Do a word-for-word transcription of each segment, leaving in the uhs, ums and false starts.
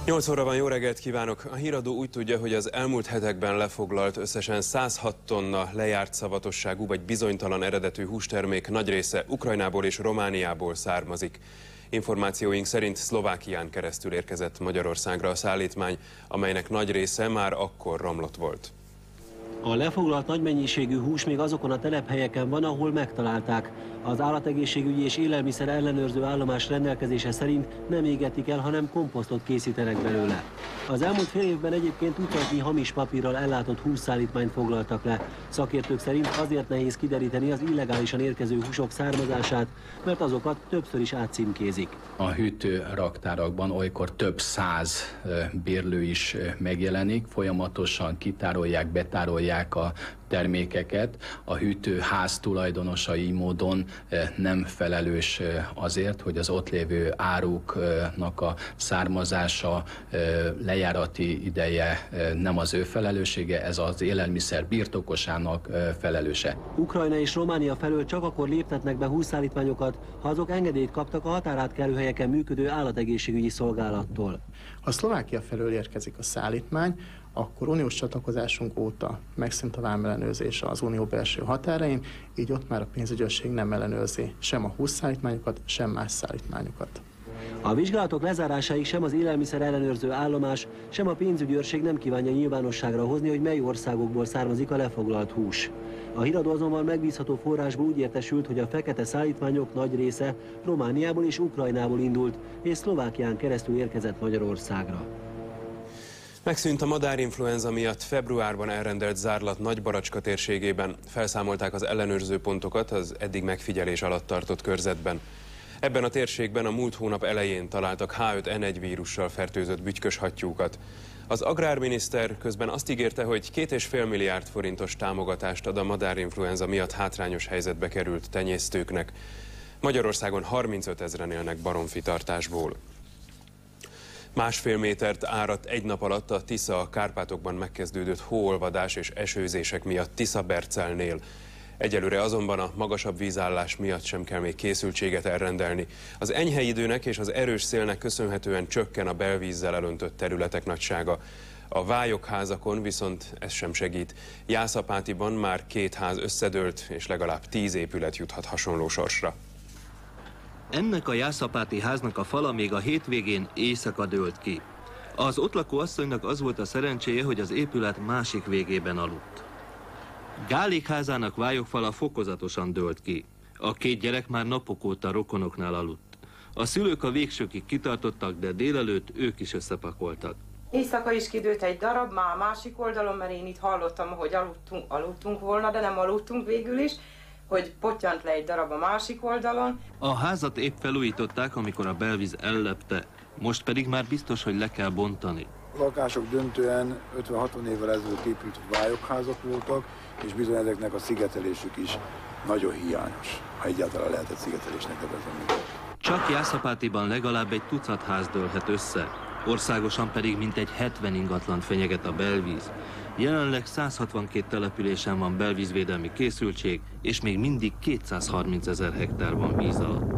nyolc óra van, jó reggelt kívánok! A híradó úgy tudja, hogy az elmúlt hetekben lefoglalt összesen száz hat tonna lejárt szavatosságú vagy bizonytalan eredetű hústermék nagy része Ukrajnából és Romániából származik. Információink szerint Szlovákián keresztül érkezett Magyarországra a szállítmány, amelynek nagy része már akkor romlott volt. A lefoglalt nagy mennyiségű hús még azokon a telephelyeken van, ahol megtalálták. Az Állategészségügyi és Élelmiszer Ellenőrző Állomás rendelkezése szerint nem égetik el, hanem komposztot készítenek belőle. Az elmúlt fél évben egyébként utalnyi hamis papírral ellátott hússzállítmányt foglaltak le. Szakértők szerint azért nehéz kideríteni az illegálisan érkező húsok származását, mert azokat többször is átcímkézik. A hűtőraktárakban olykor több száz bérlő is megjelenik, folyamatosan kitárolják, betárolják a termékeket. A hűtőház tulajdonosai módon nem felelős azért, hogy az ott lévő áruknak a származása, lejárati ideje nem az ő felelőssége, ez az élelmiszer birtokosának felelőse. Ukrajna és Románia felől csak akkor léptetnek be hússzállítmányokat, ha azok engedélyt kaptak a határátkelő helyeken működő állategészségügyi szolgálattól. Ha Szlovákia felől érkezik a szállítmány, akkor uniós csatlakozásunk óta megszűnt a vámellenőrzés az unió belső határain, így ott már a pénzügyőrség nem ellenőrzi sem a hússzállítmányokat, sem más szállítmányokat. A vizsgálatok lezárásáig sem az Élelmiszer Ellenőrző Állomás, sem a pénzügyőrség nem kívánja nyilvánosságra hozni, hogy mely országokból származik a lefoglalt hús. A híradó azonban megbízható forrásból úgy értesült, hogy a fekete szállítmányok nagy része Romániából és Ukrajnából indult, és Szlovákián keresztül érkezett Magyarországra. Megszűnt a madárinfluenza miatt februárban elrendelt zárlat Nagybaracska térségében. Felszámolták az ellenőrző pontokat az eddig megfigyelés alatt tartott körzetben. Ebben a térségben a múlt hónap elején találtak há öt en egy vírussal fertőzött bütykös hattyúkat. Az agrárminiszter közben azt ígérte, hogy két és fél milliárd forintos támogatást ad a madárinfluenza miatt hátrányos helyzetbe került tenyésztőknek. Magyarországon harmincöt ezren élnek baromfitartásból. Másfél métert áradt egy nap alatt a Tisza a Kárpátokban megkezdődött hóolvadás és esőzések miatt Tiszabercelnél. Egyelőre azonban a magasabb vízállás miatt sem kell még készültséget elrendelni. Az enyhe időnek és az erős szélnek köszönhetően csökken a belvízzel elöntött területek nagysága. A vályokházakon viszont ez sem segít. Jászapátiban már két ház összedőlt, és legalább tíz épület juthat hasonló sorsra. Ennek a jászapáti háznak a fala még a hétvégén éjszaka dőlt ki. Az ott lakó asszonynak az volt a szerencséje, hogy az épület másik végében aludt. Gálék házának vályokfala fokozatosan dőlt ki. A két gyerek már napok óta rokonoknál aludt. A szülők a végsőkig kitartottak, de délelőtt ők is összepakoltak. Éjszaka is kidőlt egy darab, már a másik oldalon, mert én itt hallottam, hogy aludtunk, aludtunk volna, de nem aludtunk végül is, hogy pottyant le egy darab a másik oldalon. A házat épp felújították, amikor a belvíz ellepte, most pedig már biztos, hogy le kell bontani. A lakások döntően ötven-hatvan évvel ezelőtt épült vályokházak voltak, és bizony ezeknek a szigetelésük is nagyon hiányos, ha egyáltalán lehetett szigetelésnek nevezni. Csak Jászapátiban legalább egy tucat ház dőlhet össze, országosan pedig mintegy hetven ingatlant fenyeget a belvíz. Jelenleg száz hatvankét településen van belvízvédelmi készültség, és még mindig kétszázharminc ezer hektár van víz alatt.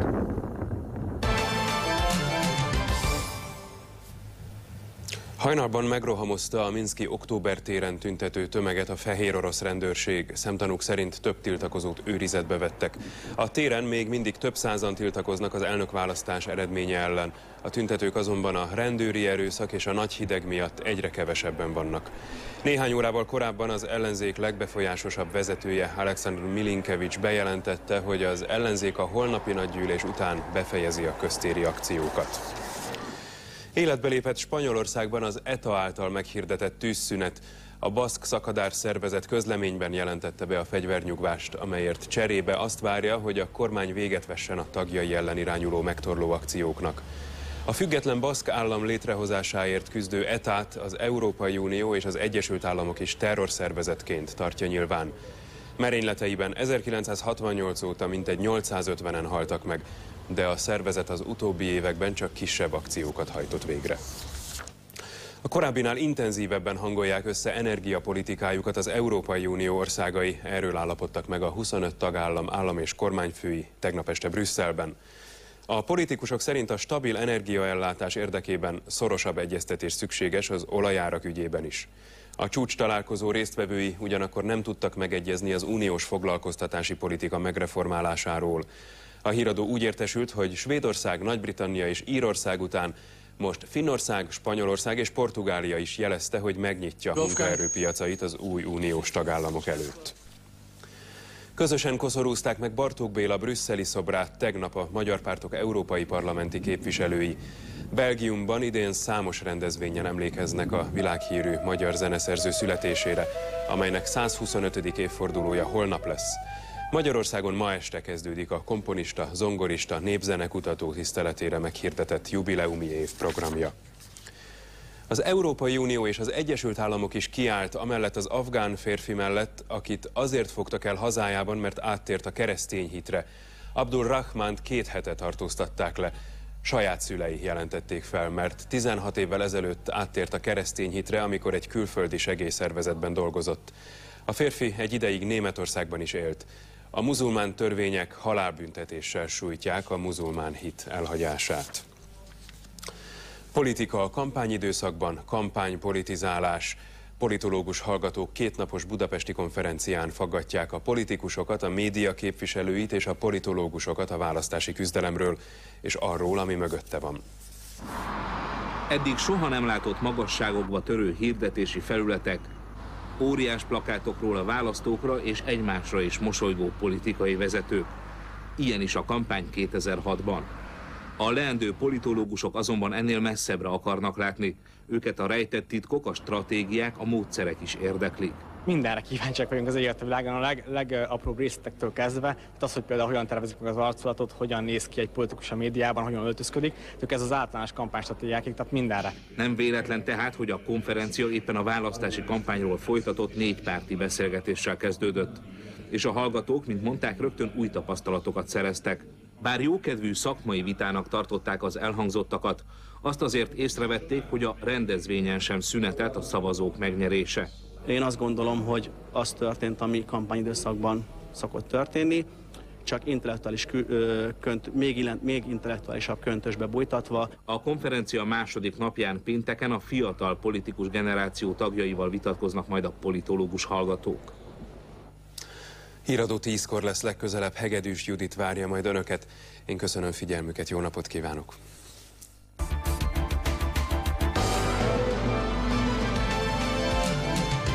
Hajnalban megrohamozta a minszki Októbertéren tüntető tömeget a fehér orosz rendőrség. Szemtanúk szerint több tiltakozót őrizetbe vettek. A téren még mindig több százan tiltakoznak az elnökválasztás eredménye ellen. A tüntetők azonban a rendőri erőszak és a nagy hideg miatt egyre kevesebben vannak. Néhány órával korábban az ellenzék legbefolyásosabb vezetője, Alexandr Milinkevics bejelentette, hogy az ellenzék a holnapi nagygyűlés után befejezi a köztéri akciókat. Életbe lépett Spanyolországban az é té á által meghirdetett tűzszünet. A baszk szakadár szervezet közleményben jelentette be a fegyvernyugvást, amelyért cserébe azt várja, hogy a kormány véget vessen a tagjai ellen irányuló megtorló akcióknak. A független baszk állam létrehozásáért küzdő é té á-t az Európai Unió és az Egyesült Államok is terrorszervezetként tartja nyilván. Merényleteiben ezerkilencszázhatvannyolc óta mintegy nyolcszázötvenen haltak meg, de a szervezet az utóbbi években csak kisebb akciókat hajtott végre. A korábbinál intenzívebben hangolják össze energiapolitikájukat az Európai Unió országai, erről állapodtak meg a huszonöt tagállam állam és kormányfői tegnap este Brüsszelben. A politikusok szerint a stabil energiaellátás érdekében szorosabb egyeztetés szükséges az olajárak ügyében is. A csúcs találkozó résztvevői ugyanakkor nem tudtak megegyezni az uniós foglalkoztatási politika megreformálásáról. A híradó úgy értesült, hogy Svédország, Nagy-Britannia és Írország után most Finnország, Spanyolország és Portugália is jelezte, hogy megnyitja munkaerőpiacait az új uniós tagállamok előtt. Közösen koszorúzták meg Bartók Béla brüsszeli szobrát tegnap a magyar pártok európai parlamenti képviselői. Belgiumban idén számos rendezvényen emlékeznek a világhírű magyar zeneszerző születésére, amelynek százhuszonötödik évfordulója holnap lesz. Magyarországon ma este kezdődik a komponista, zongorista, népzenekutató tiszteletére meghirdetett jubileumi év programja. Az Európai Unió és az Egyesült Államok is kiállt amellett az afgán férfi mellett, akit azért fogtak el hazájában, mert áttért a keresztény hitre. Abdul Rahmant két hete tartóztatták le. Saját szülei jelentették fel, mert tizenhat évvel ezelőtt áttért a keresztény hitre, amikor egy külföldi segélyszervezetben dolgozott. A férfi egy ideig Németországban is élt. A muzulmán törvények halálbüntetéssel sújtják a muzulmán hit elhagyását. Politika a kampányidőszakban, kampánypolitizálás. Politológus hallgatók kétnapos budapesti konferencián faggatják a politikusokat, a média képviselőit és a politológusokat a választási küzdelemről, és arról, ami mögötte van. Eddig soha nem látott magasságokba törő hirdetési felületek, óriás plakátokról a választókra és egymásra is mosolygó politikai vezetők. Ilyen is a kampány kétezer-hatban. A leendő politológusok azonban ennél messzebbre akarnak látni. Őket a rejtett titkok, a stratégiák, a módszerek is érdeklik. Mindenre kíváncsiak vagyunk az életi világon, a leg, legapróbb részletektől kezdve. Tehát az, hogy például hogyan tervezik meg az arculatot, hogyan néz ki egy politikus a médiában, hogyan öltözködik. Tehát ez az általános kampánystratégiákig, tehát mindenre. Nem véletlen tehát, hogy a konferencia éppen a választási kampányról folytatott négypárti beszélgetéssel kezdődött. És a hallgatók, mint mondták, rögtön új tapasztalatokat szereztek. Bár jókedvű szakmai vitának tartották az elhangzottakat, azt azért észrevették, hogy a rendezvényen sem szünetelt a szavazók megnyerése. Én azt gondolom, hogy az történt, ami kampányidőszakban szokott történni, csak intellektuális könt, még, még intellektuálisabb köntösbe bújtatva. A konferencia második napján pénteken a fiatal politikus generáció tagjaival vitatkoznak majd a politológus hallgatók. Híradó tízkor lesz legközelebb, Hegedűs Judit várja majd önöket. Én köszönöm figyelmüket, jó napot kívánok!